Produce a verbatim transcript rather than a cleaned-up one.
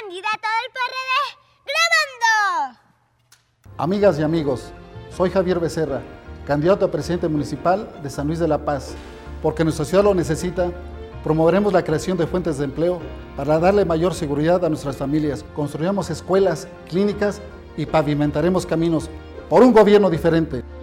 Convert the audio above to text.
candidato del P R D, grabando. Amigas y amigos, soy Javier Becerra, candidato a presidente municipal de San Luis de la Paz. Porque nuestra ciudad lo necesita, promoveremos la creación de fuentes de empleo para darle mayor seguridad a nuestras familias. Construiremos escuelas, clínicas y pavimentaremos caminos por un gobierno diferente.